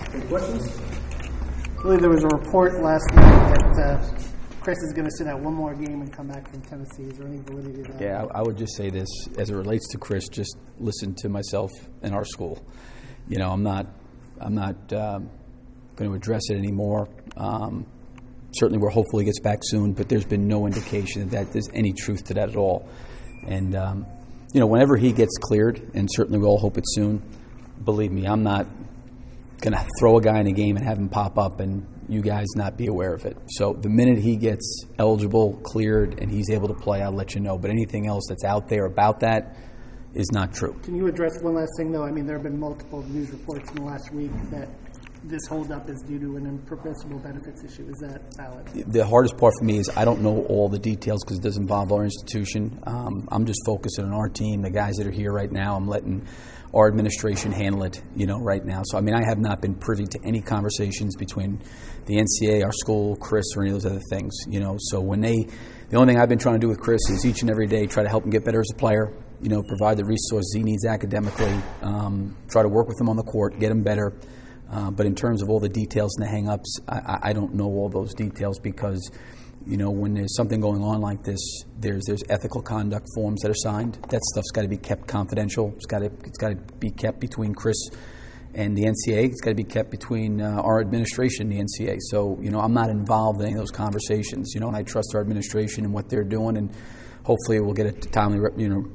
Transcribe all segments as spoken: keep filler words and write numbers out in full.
Any questions? I believe there was a report last night that uh, Chris is going to sit out one more game and come back from Tennessee. Is there any validity to that? Yeah, I, I would just say this as it relates to Chris. Just listen to myself and our school. You know, I'm not, I'm not um, going to address it anymore. Um, certainly, we're hopefully gets back soon, but there's been no indication that there's any truth to that at all. And um, you know, whenever he gets cleared, and certainly we all hope it's soon. Believe me, I'm not going to throw a guy in a game and have him pop up and you guys not be aware of it. So the minute he gets eligible, cleared, and he's able to play, I'll let you know. But anything else that's out there about that is not true. Can you address one last thing, though? I mean, there have been multiple news reports in the last week that this holdup is due to an impermissible benefits issue. Is that valid? The hardest part for me is I don't know all the details because it does involve our institution. Um, I'm just focusing on our team, the guys that are here right now. I'm letting our administration handle it, you know, right now. So, I mean, I have not been privy to any conversations between the N C A A, our school, Chris, or any of those other things, you know. So when they, the only thing I've been trying to do with Chris is each and every day try to help him get better as a player, you know, provide the resources he needs academically, um, try to work with him on the court, get him better. Uh, but in terms of all the details and the hang-ups, I, I don't know all those details because, you know, when there's something going on like this, there's there's ethical conduct forms that are signed. That stuff's got to be kept confidential. It's got to it's got to be kept between Chris and the N C A A. It's got to be kept between uh, our administration and the N C A A. So, you know, I'm not involved in any of those conversations. You know, and I trust our administration and what they're doing, and hopefully it will get a timely, you know,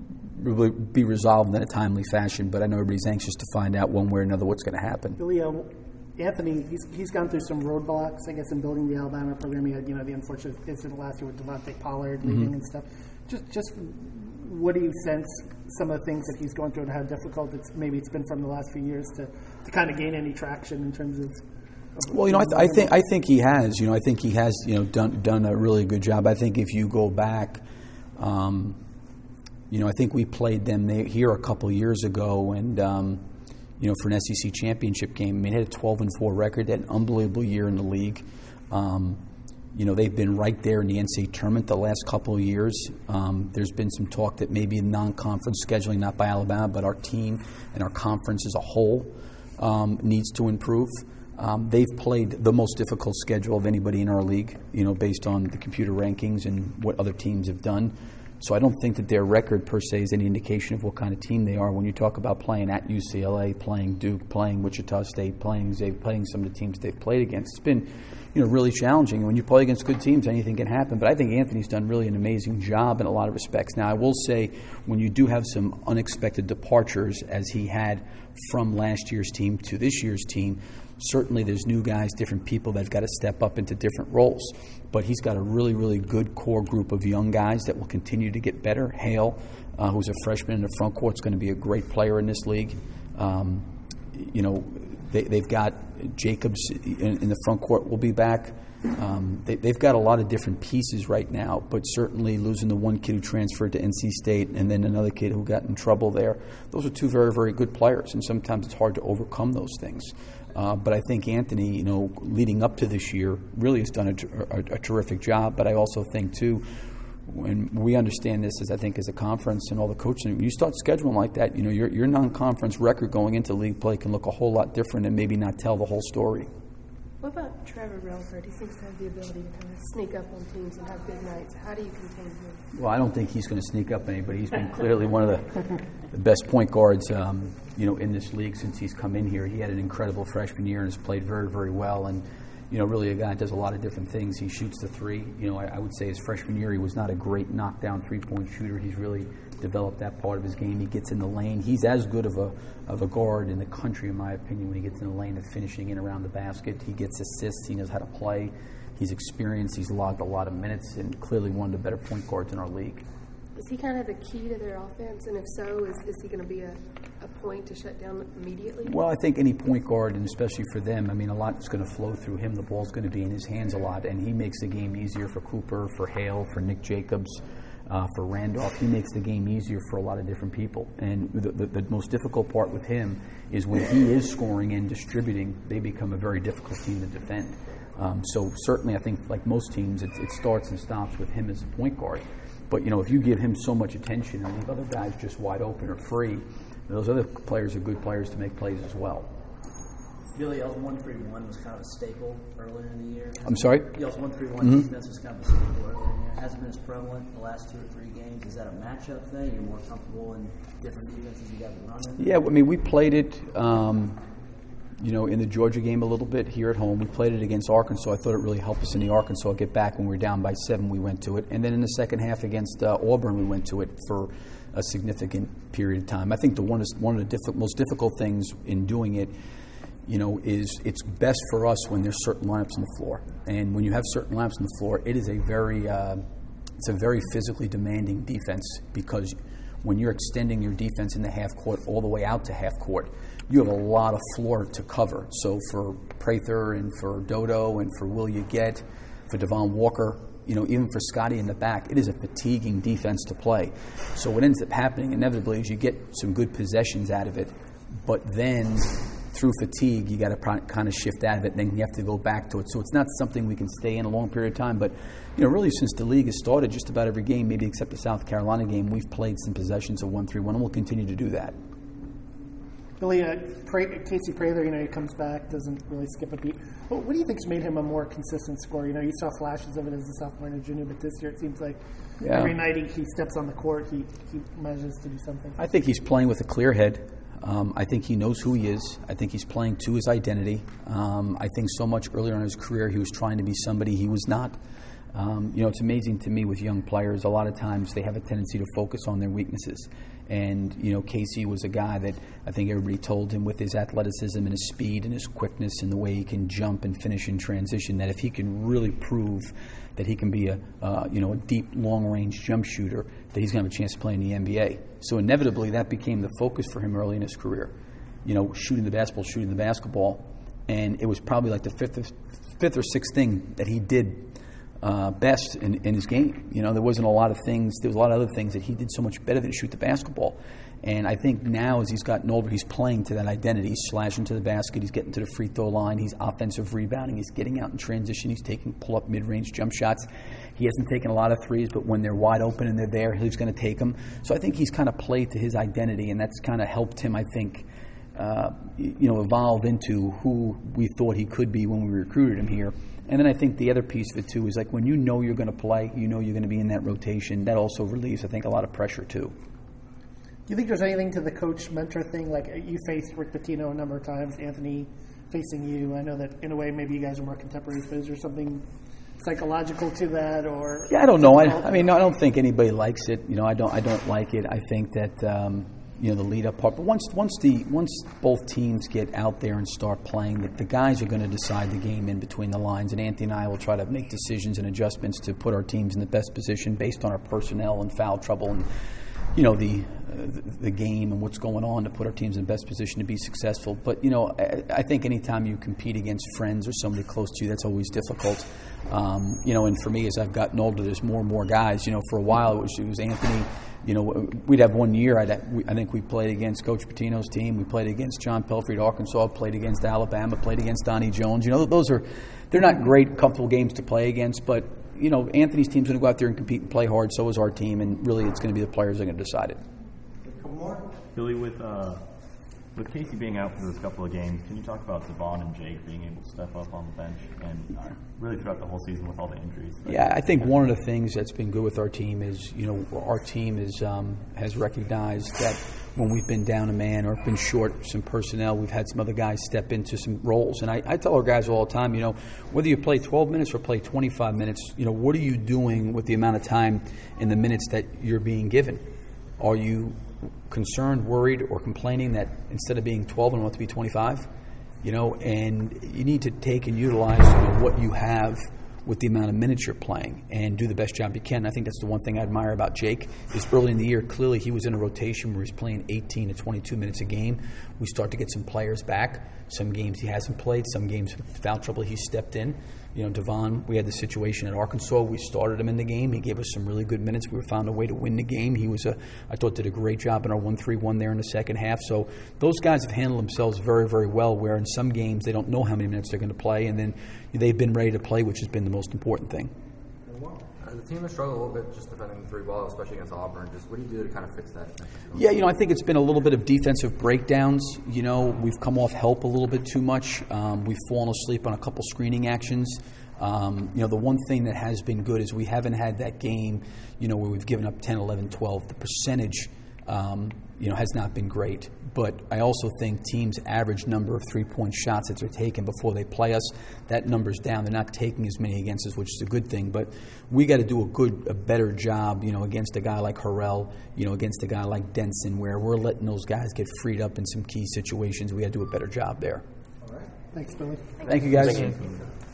be resolved in a timely fashion. But I know everybody's anxious to find out one way or another what's going to happen. Billy, uh, Anthony, he's he's gone through some roadblocks, I guess, in building the Alabama program. He had, you know, the unfortunate incident last year with Devontae Pollard leaving mm-hmm. and stuff. Just, just what do you sense some of the things that he's going through and how difficult it's maybe it's been from the last few years to, to kind of gain any traction in terms of? of well, you know, I, th- I think I think he has. You know, I think he has. You know, done done a really good job. I think if you go back. Um, You know, I think we played them there, here a couple years ago, and um, you know, for an S E C championship game. I mean, they had a twelve and four record, they had an unbelievable year in the league. Um, you know, they've been right there in the N C A A tournament the last couple of years. Um, there's been some talk that maybe non-conference scheduling, not by Alabama, but our team and our conference as a whole um, needs to improve. Um, they've played the most difficult schedule of anybody in our league, you know, based on the computer rankings and what other teams have done. So I don't think that their record per se is any indication of what kind of team they are. When you talk about playing at U C L A, playing Duke, playing Wichita State, playing Xavier, playing some of the teams they've played against, it's been, you know, really challenging. And when you play against good teams, anything can happen. But I think Anthony's done really an amazing job in a lot of respects. Now, I will say, when you do have some unexpected departures, as he had from last year's team to this year's team, certainly there's new guys, different people that have got to step up into different roles. But he's got a really, really good core group of young guys that will continue to get better. Hale, uh, who's a freshman in the front court, is going to be a great player in this league. Um, you know, they, they've got Jacobs in, in the front court will be back. Um, they, they've got a lot of different pieces right now, but certainly losing the one kid who transferred to N C State and then another kid who got in trouble there, those are two very, very good players, and sometimes it's hard to overcome those things. Uh, but I think Anthony, you know, leading up to this year, really has done a, a, a terrific job. But I also think, too, when we understand this as I think as a conference and all the coaching, when you start scheduling like that, you know, your, your non-conference record going into league play can look a whole lot different and maybe not tell the whole story. What about Trevor Relford? He seems to have the ability to kind of sneak up on teams and have big nights. How do you contain him? Well, I don't think he's going to sneak up anybody. He's been clearly one of the, the best point guards, um, you know, in this league since he's come in here. He had an incredible freshman year and has played very, very well. And, you know, really a guy that does a lot of different things. He shoots the three. You know, I, I would say his freshman year he was not a great knockdown three-point shooter. He's really developed that part of his game. He gets in the lane. He's as good of a of a guard in the country, in my opinion, when he gets in the lane of finishing in around the basket. He gets assists. He knows how to play. He's experienced. He's logged a lot of minutes and clearly one of the better point guards in our league. Is he kind of the key to their offense? And if so, is, is he going to be a, a point to shut down immediately? Well, I think any point guard, and especially for them, I mean, a lot is going to flow through him. The ball's going to be in his hands a lot, and he makes the game easier for Cooper, for Hale, for Nick Jacobs, uh, for Randolph. He makes the game easier for a lot of different people. And the, the, the most difficult part with him is when he is scoring and distributing, they become a very difficult team to defend. Um, so certainly I think, like most teams, it, it starts and stops with him as a point guard. But, you know, if you give him so much attention and leave other guys just wide open or free, those other players are good players to make plays as well. Billy, y'all's one three one was kind of a staple earlier in the year. I'm sorry? Y'all's one three one Mm-hmm. defense was kind of a staple earlier in the year. It hasn't been as prevalent the last two or three games. Is that a matchup thing? You're more comfortable in different defenses you guys are running? Yeah, I mean, we played it, um, you know, in the Georgia game a little bit here at home. We played it against Arkansas. I thought it really helped us in the Arkansas get back when we were down by seven. We went to it, and then in the second half against uh, Auburn, we went to it for a significant period of time. I think the one is one of the diff- most difficult things in doing it, you know, is it's best for us when there's certain lineups on the floor, and when you have certain lineups on the floor, it is a very uh, it's a very physically demanding defense, because when you're extending your defense in the half court all the way out to half court, you have a lot of floor to cover. So for Prather and for Dodo and for Will You Get, for Devon Walker, you know, even for Scotty in the back, it is a fatiguing defense to play. So what ends up happening inevitably is you get some good possessions out of it, but then through fatigue, you got to pro- kind of shift out of it, and then you have to go back to it. So it's not something we can stay in a long period of time. But, you know, really since the league has started, just about every game, maybe except the South Carolina game, we've played some possessions of one three one, and we'll continue to do that. Billy, uh, Pra- Casey Prather, you know, he comes back, doesn't really skip a beat. What, what do you think's made him a more consistent scorer? You know, you saw flashes of it as a sophomore and a junior, but this year it seems like Yeah. every night he, he steps on the court, he, he manages to do something. I think he's playing with a clear head. Um, I think he knows who he is. I think he's playing to his identity. Um, I think so much earlier in his career he was trying to be somebody he was not. Um, you know, it's amazing to me with young players, a lot of times they have a tendency to focus on their weaknesses. And, you know, Casey was a guy that I think everybody told him with his athleticism and his speed and his quickness and the way he can jump and finish in transition, that if he can really prove that he can be a, uh, you know, a deep, long-range jump shooter, that he's going to have a chance to play in the N B A. So inevitably that became the focus for him early in his career. You know, shooting the basketball, shooting the basketball. And it was probably like the fifth or, fifth or sixth thing that he did Uh, best in, in his game. You know, there wasn't a lot of things, there was a lot of other things that he did so much better than shoot the basketball. And I think now as he's gotten older, he's playing to that identity. He's slashing to the basket, he's getting to the free throw line, he's offensive rebounding, he's getting out in transition, he's taking pull-up mid-range jump shots. He hasn't taken a lot of threes, but when they're wide open and they're there, he's going to take them. So I think he's kind of played to his identity, and that's kind of helped him, I think, uh, you know, evolve into who we thought he could be when we recruited him here. And then I think the other piece of it, too, is like when you know you're going to play, you know you're going to be in that rotation, that also relieves, I think, a lot of pressure, too. Do you think there's anything to the coach-mentor thing? Like, you faced Rick Pitino a number of times, Anthony facing you. I know that, in a way, maybe you guys are more contemporaries, but is there something psychological to that? Or Yeah, I don't know. I, I mean, I don't think anybody likes it. You know, I don't I don't like it. I think that... Um, you know, the lead-up part. But once once the once both teams get out there and start playing, the, the guys are going to decide the game in between the lines. And Anthony and I will try to make decisions and adjustments to put our teams in the best position based on our personnel and foul trouble and, you know, the uh, the, the game and what's going on to put our teams in the best position to be successful. But, you know, I, I think anytime you compete against friends or somebody close to you, that's always difficult. Um, you know, and for me, as I've gotten older, there's more and more guys. You know, for a while it was, it was Anthony. You know, we'd have one year, I'd, I think we played against Coach Pitino's team. We played against John Pelfrey at Arkansas, played against Alabama, played against Donnie Jones. You know, those are, they're not great, comfortable games to play against, but, you know, Anthony's team's going to go out there and compete and play hard, so is our team, and really it's going to be the players that are going to decide it. Billy, with uh, with Casey being out for those couple of games, can you talk about Devon and Jake being able to step up on the bench and uh, really throughout the whole season with all the injuries? Yeah, I think one of the things that's been good with our team is, you know, our team is um, has recognized that when we've been down a man or been short some personnel, we've had some other guys step into some roles. And I, I tell our guys all the time, you know, whether you play twelve minutes or play twenty-five minutes, you know, what are you doing with the amount of time in the minutes that you're being given? Are you concerned, worried, or complaining that instead of being twelve and want to be twenty-five? You know, and you need to take and utilize, you know, what you have with the amount of minutes you're playing and do the best job you can. I think that's the one thing I admire about Jake is early in the year, clearly he was in a rotation where he's playing eighteen to twenty-two minutes a game. We start to get some players back. Some games he hasn't played. Some games with foul trouble he stepped in. You know, Devon, we had the situation at Arkansas. We started him in the game. He gave us some really good minutes. We found a way to win the game. He was, a, I thought, did a great job in our one three one there in the second half. So those guys have handled themselves very, very well, where in some games they don't know how many minutes they're going to play, and then they've been ready to play, which has been the most important thing. team has struggled a little bit just defending the three ball, especially against Auburn. Just what do you do to kind of fix that? Yeah, you know, I think it's been a little bit of defensive breakdowns. You know, we've come off help a little bit too much. Um, we've fallen asleep on a couple screening actions. Um, you know, the one thing that has been good is we haven't had that game, you know, where we've given up ten, eleven, twelve. The percentage, um, you know, has not been great. But I also think teams' average number of three-point shots that they're taking before they play us, that number's down. They're not taking as many against us, which is a good thing. But we got to do a good, a better job, you know, against a guy like Harrell, you know, against a guy like Denson, where we're letting those guys get freed up in some key situations. We got to do a better job there. Thanks, Billy. Thank you, guys. Thank you.